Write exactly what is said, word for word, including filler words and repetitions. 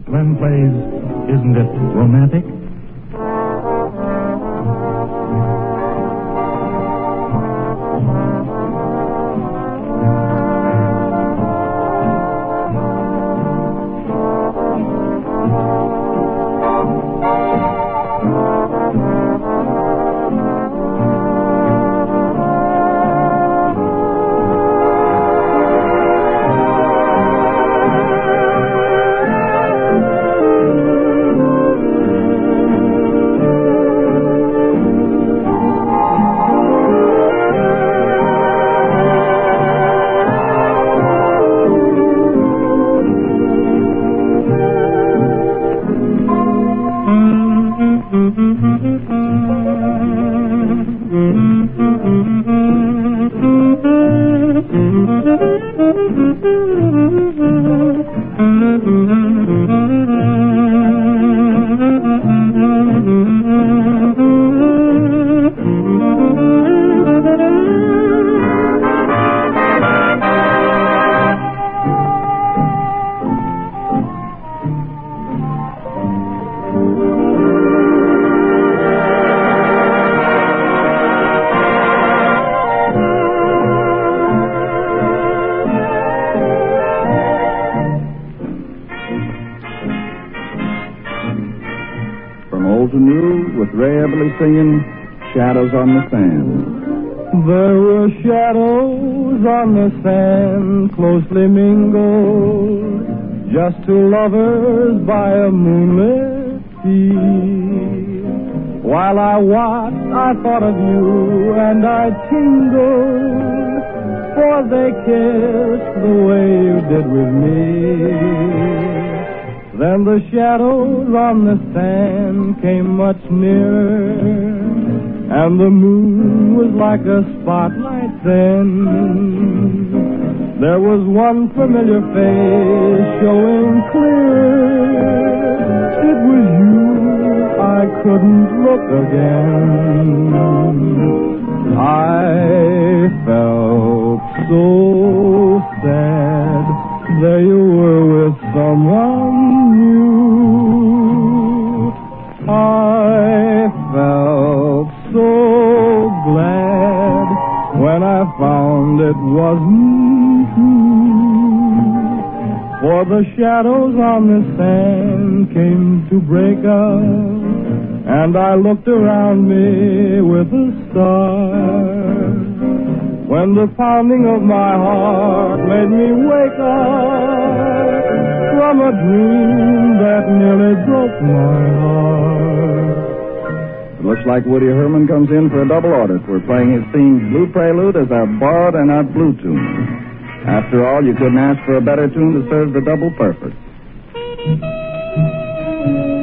Glenn plays Isn't It Romantic? Singing Shadows on the Sand. There were shadows on the sand, closely mingled, just two lovers by a moonlit sea. While I watched, I thought of you, and I tingled, for they kissed the way you did with me. Then the shadows on the sand came much nearer, and the moon was like a spotlight then. There was one familiar face showing clear. It was you, I couldn't look again. I felt so sad. There you were with someone new. I felt so glad when I found it wasn't true. For the shadows on the sand came to break up, and I looked around me with a start. When the pounding of my heart made me wake up from a dream that nearly broke my heart. It looks like Woody Herman comes in for a double order. We're playing his theme, Blue Prelude, as our borrowed and our blue tune. After all, you couldn't ask for a better tune to serve the double purpose.